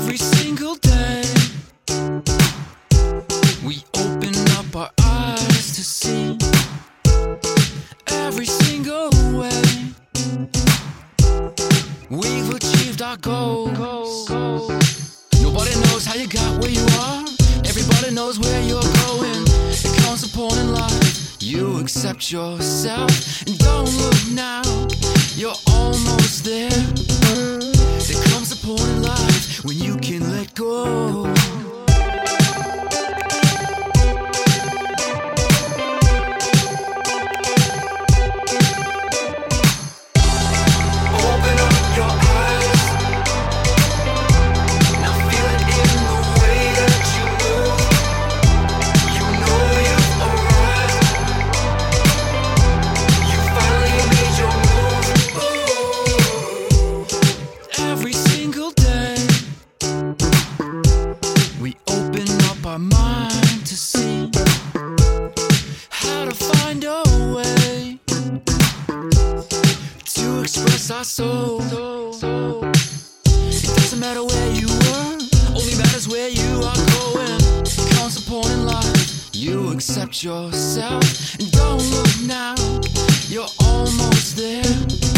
Every single day we open up our eyes to see. Every single way we've achieved our goals. Nobody knows how you got where you are. Everybody knows where you're going. It comes upon in life, you accept yourself and don't look now, you're almost there. There comes a point in life when you can let go. Our mind to see how to find a way to express our soul. It doesn't matter where you were, only matters where you are going. Comes a point in life, you accept yourself and don't look now, you're almost there.